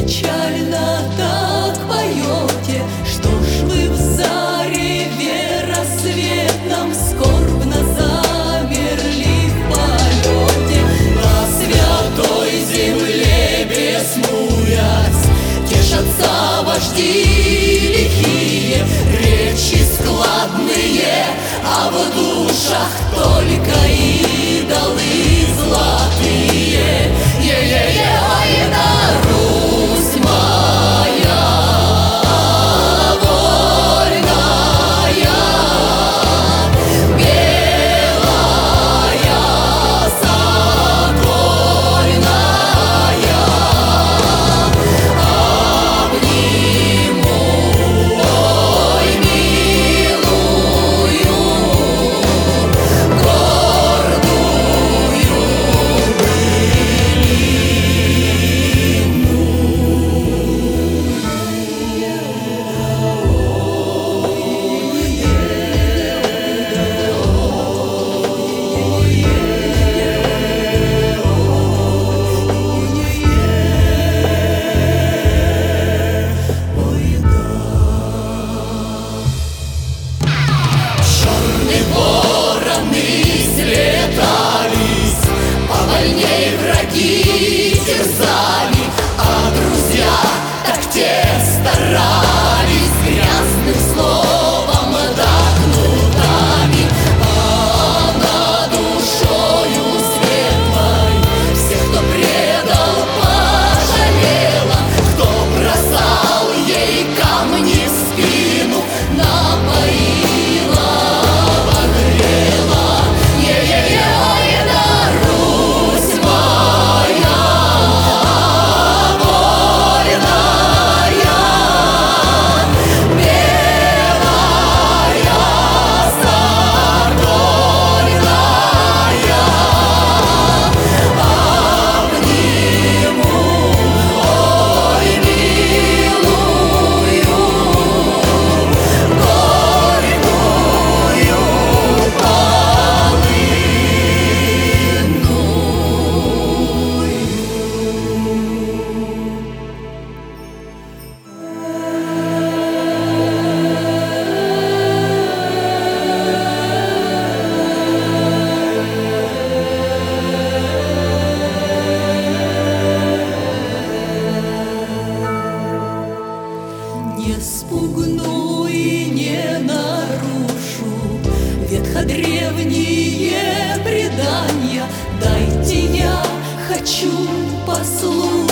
печально так поете? Что ж вы в зареве рассветном скорбно замерли в полете? На святой земле беснуясь тешатся вожди лихие, речи складные, а в душах только идолы золотые. Е-е-е, ой, на Русь моя вольная, белая, сокольная, обниму, ой, милую, гордую повольней враги терзали, а друзья так те старались грязным словом да кнутами. А над душою светлой всех, кто предал, пожалела, кто бросал ей камни в спину, напоила, погрела. Е-е-е, ой, на Русь моя вольная, белая, сокольная, обниму, ой, милую, горькую не спугну и не нарушу ветходревние предания. Дайте, я хочу послушать